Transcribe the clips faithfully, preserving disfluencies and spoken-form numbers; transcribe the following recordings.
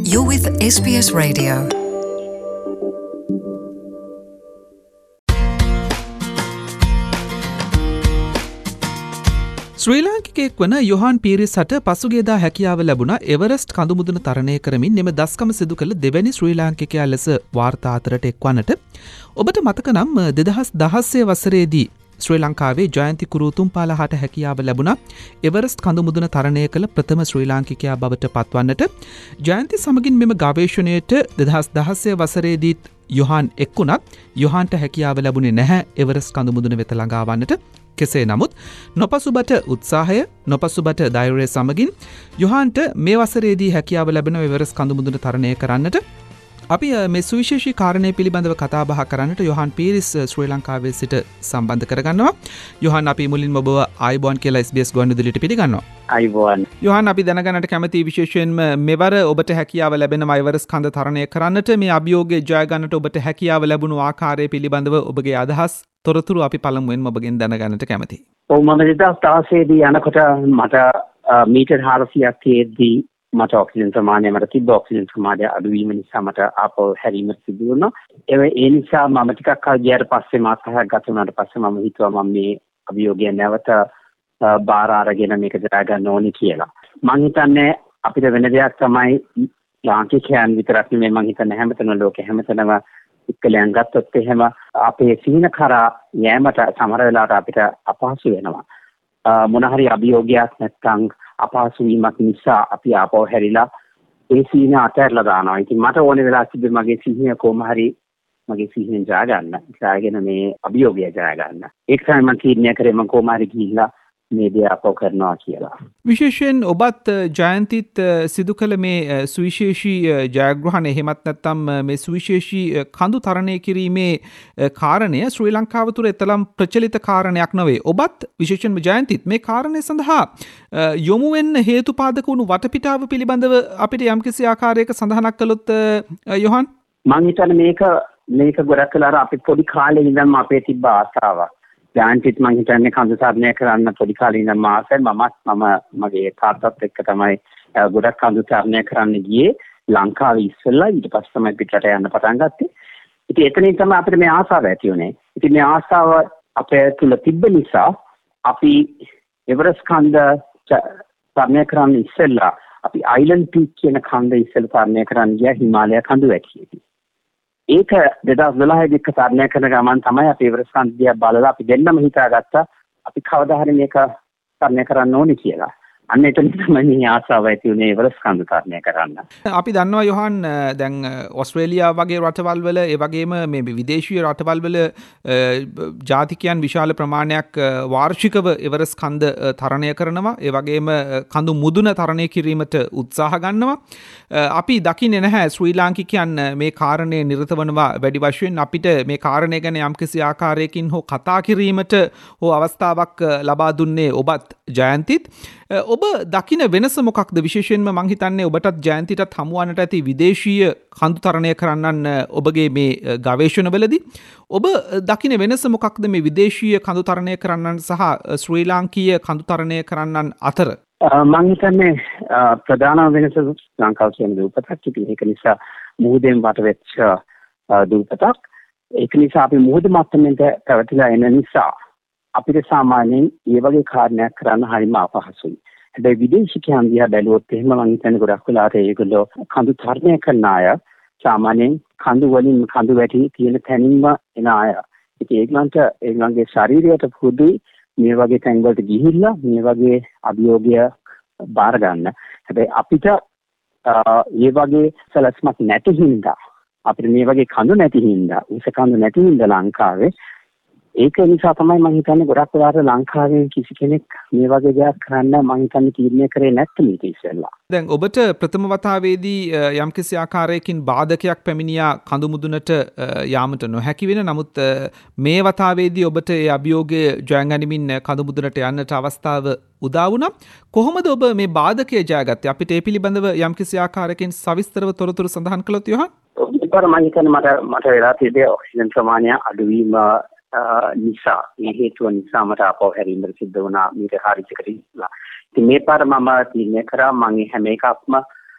You're with S B S Radio. ශ්‍රී ලාංකිකයෙක් වන යොහාන් පීරිස්ට පසුගියදා හැකියාව ලැබුණා එවරස්ට් කඳුමුදුන තරණය කරමින් එම දස්කම සිදු කළ දෙවැනි ශ්‍රී ලාංකිකයා ලෙස වාර්තා අතරට එක්වන්නට. ඔබට මතක නම් දෙදහස් දහස්සේ වසරේදී ශ්‍රී ලංකාවේ ජයන්ති කුරුතුම්පාලහට හැකියාව ලැබුණා එවරස්ට් කඳුමුදුන තරණය කළ ප්‍රථම ශ්‍රී ලාංකිකයා බවට පත්වන්නට. ජයන්ති සමගින් මෙම ගවේෂණයට දෙදහස් දහස්සේ වසරේදීත් යොහාන් එක්වුණත් යොහාන්ට හැකියාව ලැබුණේ නැහැ එවරස්ට් කඳුමුදුන වෙත ළඟා වන්නට. කෙසේ නමුත් නොපසුබට උත්සාහය නොපසුබට ධෛර්යය සමගින් යොහාන්ට මේ වසරේදී හැකියාව ලැබෙන එවරස්ට් කඳුමුදුන තරණය කරන්නට. අපි මේ සුවිශේෂී කාරණය පිළිබඳව කතා බහ කරන්නට යොහාන් පීරිස් ශ්‍රී ලංකාවේ සිට සම්බන්ධ කරගන්නවා. යොහාන් අපි මුලින්ම ඔබව ආයුබෝවන් කියලා S B S ගුවන්විදුලියට පිළිගන්නවා. ආයුබෝවන්. යොහාන් අපි දැනගන්නට කැමති විශේෂයෙන්ම මෙවර ඔබට හැකියාව ලැබෙනවා එවරස්ට් කඳ තරණය කරන්නට. මේ අභියෝගය ජය ගන්නට ඔබට හැකියාව ලැබුණු ආකාරය පිළිබඳව ඔබගේ අදහස් තොරතුරු අපි පළමුවෙන්ම ඔබගෙන් දැනගන්නට කැමතියි. ඔව් මම දෙදහස් දහසේදී යනකොට මට මීටර් හාරසියක් තියෙද්දී මට ඔක්සිජන් ප්‍රමාණය මට තිබ්බ ඔක්සිජන් ප්‍රමාණය අඩු වීම නිසා මට ආපහු හැරීමට සිදු වුණා. ඒ නිසා මම ටිකක් කල් ගියාට පස්සේ මාස හයක් ගත වුණාට පස්සේ මම හිතුවා මම මේ අභියෝගය නැවත බාර අරගෙන මේක දරා ගන්න ඕනේ කියලා. මම හිතන්නේ අපිට වෙන දෙයක් තමයි ලාංකිකයන් විතරක් නෙමෙයි මම හිතන්නේ හැමතැනම ලෝකෙ හැමතැනම ඉක්කලයන් ගත්තොත් එහෙම අපේ සීන කරා යෑමට සමහර වෙලාවට අපිට අපහසු වෙනවා. මොන හරි අභියෝගයක් නැත්නම් අපහසු වීමක් නිසා අපි ආපහු හැරිලා ඒ සීන අතහැරලා දානවා. ඉතින් මට ඕනේ වෙලා තිබ්බේ මගේ සිහිනය කොහොම හරි මගේ සිහිනෙන් ජය ගන්න. ජයගෙන මේ අභියෝගය ජය ගන්න. ඒක තමයි මම තීරණය කරේ මම කොහොම හරි ගිහිල්ලා මේ දේ අපෝ කරනවා කියලා. විශේෂයෙන් ඔබත් ජයන්තිත් සිදු කළ මේ සුවිශේෂී ජයග්‍රහණය එහෙමත් නැත්නම් මේ සුවිශේෂී කඳු තරණය කිරීමේ කාරණය ශ්‍රී ලංකාව තුළ එතරම් ප්‍රචලිත කාරණයක් නොවේ. ඔබත් විශේෂයෙන්ම ජයන්තිත් මේ කාරණය සඳහා යොමු වෙන්න හේතුපාදක වුණු වටපිටාව පිළිබඳව අපිට යම්කිසි ආකාරයක සඳහනක් කළොත් යොහාන් මම හිතන්නේ මේක මේක ගොඩක් වෙලාවට අපි පොඩි කාලේ ඉඳන්ම අපේ තිබ්බ ආසාවක්. ජයන්තිත් මම හිතන්නේ කඳු තරණය කරන්න පොඩි කාලේ ඉඳන්ම ආසයි. මමත් මම මගේ තාත්තත් එක්ක තමයි ගොඩක් කඳු තරණය කරන්න ගියේ ලංකාවේ ඉස්සෙල්ලා. ඊට පස්සේ තමයි පිටරට යන්න පටන් ගත්තේ. ඉතින් එතනින් තමයි අපිට මේ ආසාව ඇති වුණේ. ඉතින් මේ ආසාව අපේ තුල තිබ්බ නිසා අපි එවරස්ට් කන්ද තරණය කරන්න ඉස්සෙල්ලා අපි අයිලන්ඩ් පීක් කියන කන්ද ඉස්සෙල්ලා තරණය කරන්න ගියා හිමාලය කඳු වැටියේදී. ඒක දෙදහස් දොළහේදී තරණය කරන ගමන් තමයි අපි එවරස්ට් කන්ද දිහා බලලා අපි දෙන්නම හිතාගත්තා අපි කවදා හරි මේක තරණය කරන්න ඕනේ කියලා. අන්න එතන තමයි මේ ආසාව ඇති වුණේ එවරස්ට් කඳු තරණය කරන්න. අපි දන්නවා යොහාන් දැන් ඕස්ට්‍රේලියා වගේ රටවල් වල ඒ වගේම මේ විදේශීය රටවල් වල ජාතිකයන් විශාල ප්‍රමාණයක් වාර්ෂිකව එවරස්ට් කඳ තරණය කරනවා. ඒ වගේම කඳු මුදුන තරණය කිරීමට උත්සාහ ගන්නවා. අපි දකින්නේ නැහැ ශ්‍රී ලාංකිකයන් මේ කාරණේ නිරත වනවා වැඩි වශයෙන්. අපිට මේ කාරණේ ගැන යම්කිසි ආකාරයකින් හෝ කතා කිරීමට හෝ අවස්ථාවක් ලබා දුන්නේ ඔබත් ජයන්තිත්. ඔබ දකින වෙනස මොකක්ද? විශේෂයෙන්ම මං හිතන්නේ ඔබටත් ජයන්තිටත් හමුවන්නට ඇති විදේශීය කඳු තරණය කරන්නන් ඔබගේ මේ ගවේෂණවලදී ඔබ දකින වෙනස මොකක්ද මේ විදේශීය කඳු තරණය කරන්නන් සහ ශ්‍රී ලාංකීය කඳු තරණය කරන්නන් අතර? මං හිතන්නේ ප්‍රධාන වෙනස ලංකාව කියන දූපතක්. ඒක නිසා මුහුදෙන් වටවෙච්ච දූපතක්. ඒක නිසා අපි මුහුද මට්ටමින් පැවතිලා එන නිසා අපිට සාමාන්‍යයෙන් මේ වගේ කාරණයක් කරන්න හරිම අපහසුයි. හැබැයි විදේශිකයන් දිහා බැලුවොත් එහෙම මම හිතන්නේ ගොඩක් වෙලාවට ඒගොල්ලෝ කඳු තරණය කරන අය සාමාන්‍යයෙන් කඳු වලින් කඳු වැටි තියෙන තැනින්ම එන අය. ඉතින් ඒගොල්ලන්ට ඒගොල්ලන්ගේ ශරීරයට පුදුයි මේ වගේ තැන් වලට ගිහිල්ලා මේ වගේ අභියෝගය බාර ගන්න. හැබැයි අපිට මේ වගේ සලස්මක් නැති හින්දා අපිට මේ වගේ කඳු නැති හින්දා උස කඳු නැති හින්දා ලංකාවේ ඒක නිසා තමයි මම හිතන්නේ ගොඩක් වෙලාවට ලංකාවේ කිසි කෙනෙක් මේ වගේ දෙයක් කරන්න මම හිතන්නේ තීරණය කරේ නැත්නම් ඊට ඉස්සෙල්ලා. දැන් ඔබට ප්‍රථම වතාවේදී යම්කිසි ආකාරයකින් බාධකයක් පැමිණියා කඳු මුදුනට යාමට නොහැකි වෙන. නමුත් මේ වතාවේදී ඔබට ඒ අභියෝගය ජය ගනිමින් කඳු මුදුනට යන්නට අවස්ථාව උදා වුණා. කොහොමද ඔබ මේ බාධකය ජයගත්තේ? අපිට ඒ පිළිබඳව යම්කිසි ආකාරයකින් සවිස්තරව තොරතුරු සඳහන් කළොත් යොහාන්. ඒකවල මම හිතන්නේ මට මට වෙලා තිබේ ඔක්සිජන් ප්‍රමාණය අඩුවීම නිසා ඒ හේතුව නිසා මට ආපහු හැරීමට සිද්ධ වුණා මීට හරියකට ඉස්සලා. ඉතින් මේ පාර මම තීරණය කරා මම හැම එකක්ම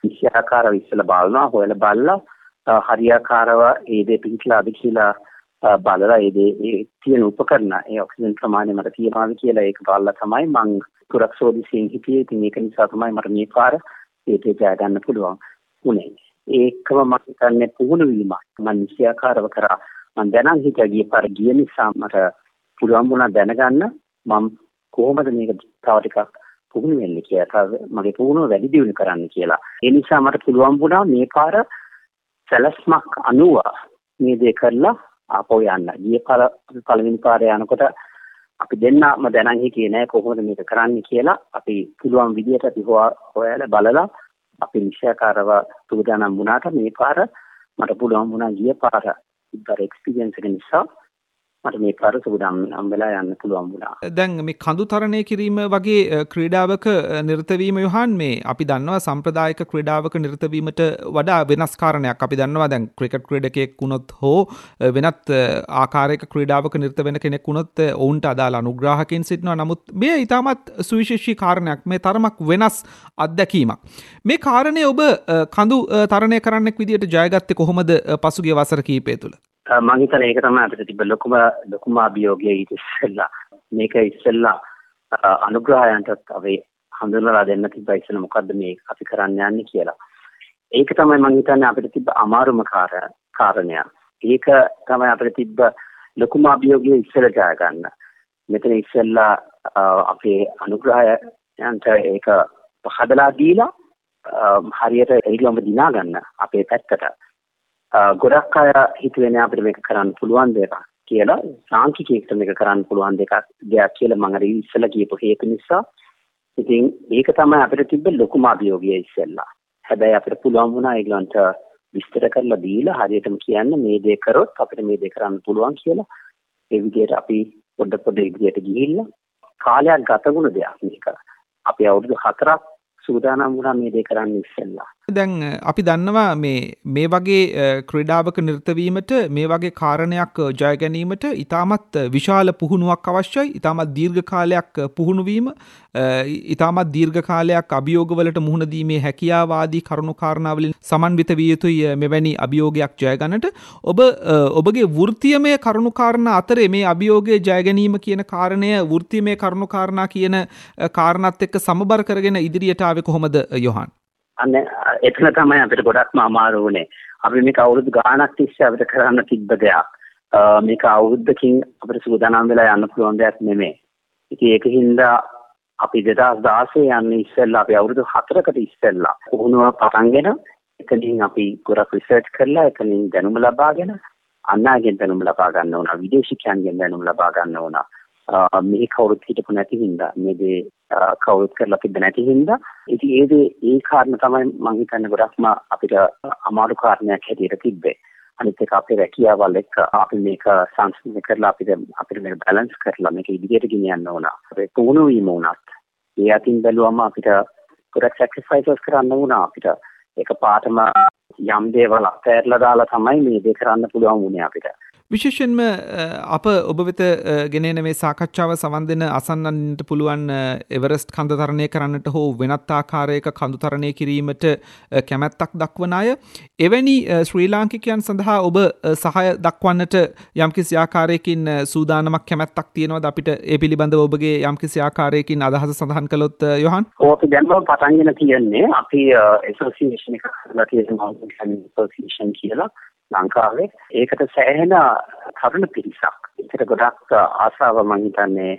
විෂයාකාරව ඉස්සලා බලනවා හොයලා බලලා හරියාකාරව ඒ දේ පිළිట్లాද කියලා බලලා ඒ දේ ඒ තියෙන උපකරණ ඒ ඔක්සිජන් ප්‍රමාණය මට තියෙනවාද කියලා ඒක බලලා තමයි මම කුරක් සෝදිසියෙන් හිටියේ. ඉතින් ඒක නිසා තමයි මට මේ පාර ඒකේ ජය ගන්න පුළුවන් උනේ. ඒකම මම හිතන්නේ පුහුණු වීම. මම විෂයාකාරව කරා මම දැනන් හිතා ගිය පාර ගිය නිසා මට පුළුවන් වුණා දැනගන්න මම කොහොමද මේක තව ටිකක් පුහුණු වෙන්නේ කියලා. මගේ පුහුණුව වැඩි දියුණු කරන්න කියලා. ඒ නිසා මට පුළුවන් වුණා මේ පාර සැලැස්මක් අනුව මේ දේ කරලා ආපහු යන්න. ගිය පාර පළවෙනි පාරේ යනකොට අපි දෙන්නම දැනන් හිටියේ නෑ කොහොමද මේක කරන්නේ කියලා. අපි පුළුවන් විදියට අපි හොයලා බලලා අපි විෂයාකාරව සූදානම් වුණාට මේ පාර මට පුළුවන් වුණා ගිය පාර ඉතර එක්ස්පීරියන්ස් එක නිසා මට මේ පාර සූදානම් වෙලා යන්න පුළුවන් වුණා. දැන් මේ කඳු තරණය කිරීම වගේ ක්‍රීඩාවක නිරත වීම යොහන් මේ අපි දන්නවා සම්ප්‍රදායික ක්‍රීඩාවක නිරත වීමට වඩා වෙනස් කාරණයක්. අපි දන්නවා දැන් ක්‍රිකට් ක්‍රීඩකයෙක් වුණොත් හෝ වෙනත් ආකාරයක ක්‍රීඩාවක නිරත වෙන කෙනෙක් වුණොත් ඔවුන්ට අදාළ අනුග්‍රාහකයන් සිටිනවා. නමුත් මේ ඊටමත් සුවිශේෂී කාරණයක්. මේ තරමක් වෙනස් අත්දැකීමක්. මේ කාරණේ ඔබ කඳු තරණය කරන්නෙක් විදියට ජයගත්තේ කොහොමද පසුගිය වසර කිහිපය තුළ? මම හිතන්නේ ඒක තමයි අපිට තිබ්බ ලොකුම ලොකුම අභියෝගය ඊට ඉස්සෙල්ලා. මේක ඉස්සෙල්ලා අනුග්‍රහයන්ටත් අපි හඳුන්වලා දෙන්න තිබ්බා ඉස්සෙල්ලා මොකද්ද මේ අපි කරන්න යන්නේ කියලා. ඒක තමයි මම හිතන්නේ අපිට තිබ්බ අමාරුම කාරණය. ඒක තමයි අපිට තිබ්බ ලොකුම අභියෝගය ඉස්සෙල්ලා ජය ගන්න. මෙතන ඉස්සෙල්ලා අපේ අනුග්‍රහයන්ට ඒක හදලා දීලා හරියට ඒගොල්ලෝම දිනා ගන්න අපේ පැත්තට. ගොඩක් අය හිතුවේ නෑ අපිට මේක කරන්න පුළුවන් දෙයක් කියලා. සාංකිකයෙක්ට මේක කරන්න පුළුවන් දෙයක් දෙයක් කියලා මම අර ඉස්සෙල්ලා කියපු හේතු නිසා. ඉතින් ඒක තමයි අපිට තිබ්බ ලොකුම අභියෝගය ඉස්සෙල්ලා. හැබැයි අපිට පුළුවන් වුණා ඒගොල්ලන්ට විස්තර කරලා දීලා හරියටම කියන්න මේ දේ කරොත් අපිට මේ දේ කරන්න පුළුවන් කියලා. ඒ විදිහට අපි පොඩ පොඩ ඉදිරියට ගිහිල්ලා කාලයක් ගත වුණ දෙයක් මේක. අපි අවුරුදු හතරක් සූදානම් වුණා මේ දේ කරන්න ඉස්සෙල්ලා. දැන් අපි දන්නවා මේ මේ වගේ ක්‍රීඩාවක නිරත වීමට මේ වගේ කාරණයක් ජය ගැනීමට ඉතාමත් විශාල පුහුණුවක් අවශ්‍යයි. ඉතාමත් දීර්ඝ කාලයක් පුහුණු වීම, ඉතාමත් දීර්ඝ කාලයක් අභියෝගවලට මුහුණ දීමේ හැකියාව ආදී කරුණු කාරණා වලින් සමන්විත විය යුතුයි මෙවැනි අභියෝගයක් ජය ගන්නට. ඔබ ඔබගේ වෘත්තීයමය කරුණු කාරණා අතරේ මේ අභියෝගයේ ජය ගැනීම කියන කාරණය වෘත්තීයමය කරුණු කාරණා කියන කාරණාත් එක්ක සමබර කරගෙන ඉදිරියට ආවේ කොහොමද යොහන්? අන්න එතන තමයි අපිට ගොඩක්ම අමාරු වුණේ. අපි මේක අවුරුදු ගාණක් තිස්සේ අපිට කරන්න තිබ්බ දෙයක්. මේක අවුරුද්දකින් අපිට සූදානම් වෙලා යන්න පුළුවන් දෙයක් නෙමෙයි. ඉතින් ඒකින්ද අපි දෙදාස් දාසය යන්නේ ඉස්සෙල්ලා අපි අවුරුදු හතරකට ඉස්සෙල්ලා පුහුණුව පටන්ගෙන එතනින් අපි ගොඩක් රිසර්ච් කරලා එතනින් දැනුම ලබාගෙන අන්නගෙන් දැනුම ලබා ගන්න ඕන. විදේශිකයන්ගෙන් දැනුම ලබා ගන්න ඕන. මේ කවුරුත් හිටපු නැති හින්දා මේ දේ කවුරුත් කරලා තිබෙ නැති හින්දා ඉතින් ඒ දේ ඒ කාරණා තමයි මම හිතන්නේ ගොඩක්ම අපිට අමාරු කාරණයක් හැටියට තිබ්බේ. අනිත් එක අපේ රැකියාවල් එක්ක අපි මේක සංස්කෘතික කරලා අපිට අපිට මේක බැලන්ස් කරලා මේක ඉදිරියට ගෙනියන්න ඕන. අපේ පුහුණු වීම උනත් ඒ අතින් බැලුවම අපිට ගොඩක් සැක්‍රිෆයිසස් කරන්න වුණා. අපිට ඒක පාටම යම් දේවල් අත්හැරලා දාලා තමයි මේ දේ කරන්න පුළුවන් වුණේ අපිට. විශේෂයෙන්ම අප ඔබ වෙත ගෙනෙන මේ සාකච්ඡාව සවන් දෙන අසන්නන්ට පුළුවන් එවරස්ට් කඳු තරණය කරන්නට හෝ වෙනත් ආකාරයක කඳු තරණය කිරීමට කැමැත්තක් දක්වන අය එවැනි ශ්‍රී ලාංකිකයන් සඳහා ඔබ සහාය දක්වන්නට යම්කිසි ආකාරයකින් සූදානමක් කැමැත්තක් තියෙනවද? අපිට ඒ පිළිබඳව ඔබගේ යම්කිසි ආකාරයකින් අදහස සඳහන් කළොත් යොහන්. ඔව් අපි දැන් පටන්ගෙන තියෙන්නේ අපි ඇසෝසියේෂන් එකක් කරලා තියෙනවා ඇසෝසියේෂන් කියලා ලංකාවේ. ඒකට සෑහෙන තරුණ පිරිසක් ඒකට ගොඩක් ආසාව මම හිතන්නේ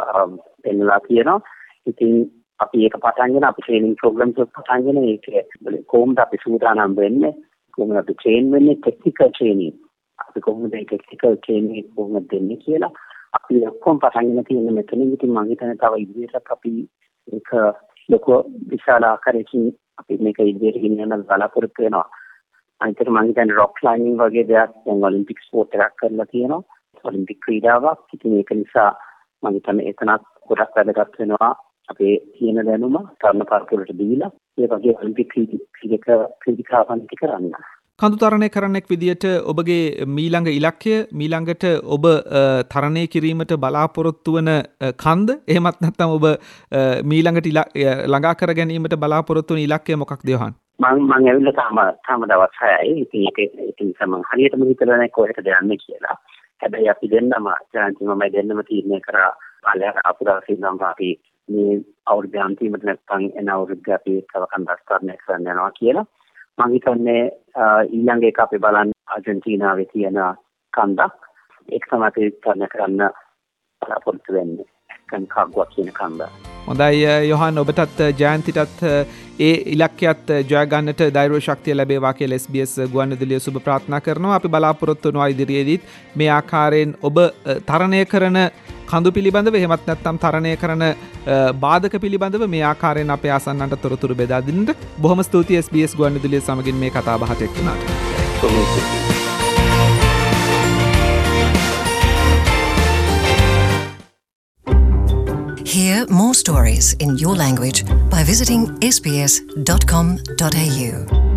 දෙන්නලා තියෙනවා. ඉතින් අපි ඒක පටන්ගෙන අපි ට්‍රේනින් ප්‍රෝග්‍රෑම්ස් එක පටන්ගෙන ඒක කොහොමද අපි සූදානම් වෙන්නේ, කොහොමද අපි ට්‍රේන් වෙන්නේ, ටෙක්නිකල් ට්‍රේනින් අපි කොහොමද ඒ ටෙක්නිකල් ට්‍රේනින් කොහොමද දෙන්නේ කියලා අපි ඔක්කොම පටන්ගෙන තියෙන මෙතනින්. ඉතින් මම හිතන්නේ තව ඉදිරියට අපි ඒක ලොකු විශාල ආකාරයකින් අපි මේක ඉදිරියට ගෙනියන්න බලාපොරොත්තු වෙනවා. අනිත් මම හිතන්නේ රොක් ක්ලයිම්බින් වගේ දෙයක් දැන් ඔලිම්පික් ස්පෝර්ට් එකක් කරලා තියෙනවා. ඔලිම්පික් ක්‍රීඩාවක්. ඉතින් ඒක නිසා මම හිතන්නේ එතනත් ගොඩක් වැදගත් වෙනවා අපේ තියෙන දැනුම තරුණ පරපුරට දීලා ඒ වගේ ඔලිම්පික් ක්‍රීඩක ක්‍රීඩිකාවන් ටික කරන්න. කඳු තරණය කරන්නෙක් විදියට ඔබගේ මීළඟ ඉලක්කය මීළඟට ඔබ තරණය කිරීමට බලාපොරොත්තු වන කන්ද එහෙමත් නැත්නම් ඔබ මීළඟට ළඟා කර ගැනීමට බලාපොරොත්තු වන ඉලක්කය මොකක්ද යොහන්? මං මං ඇවිල්ලා තාම තාම දවස් හයයි. ඉතින් ඒක ඒක නිසා මං හරියටම හිතලා නැහැ කොහෙටද යන්නේ කියලා. හැබැයි අපි දෙන්නම ජයන්ති මම දෙන්නම තීරණය කරා පාලයට ආපු දවසේ ඉඳන් අපි මේ අවුරුදු අන්තිමට නැත්නම් එන අවුරුද්ද අපි තව කන්දස්තරණය කරන්න යනවා කියලා. මං හිතන්නේ ඊළඟ එක අපි බලන්නේ ආජන්ටිනාවේ තියෙන කන්දක්. ඒක තමයි අපි කරන්න කරන්න බලාපොරොත්තු වෙන්නේ. කන්කාගුවා කියන කන්ද. හොඳයි යොහන් ඔබටත් ජයන්තිටත් ඒ ඉලක්කයත් ජය ගන්නට ධෛර්ය ශක්තිය ලැබේවා කියලා එස් බී එස් ගුවන්විදුලිය සුබ ප්‍රාර්ථනා කරනවා. අපි බලාපොරොත්තු වෙනවා ඉදිරියේදීත් මේ ආකාරයෙන් ඔබ තරණය කරන කඳු පිළිබඳව එහෙමත් නැත්නම් තරණය කරන බාධක පිළිබඳව මේ ආකාරයෙන් අපේ ආසන්නන්ට තොරතුරු බෙදා දෙන්නට බොහොම ස්තුතියි එස් බී එස් ගුවන්විදුලිය සමගින් මේ කතා බහට එක් වුණාට. Hear more stories in your language by visiting s b s dot com dot a u.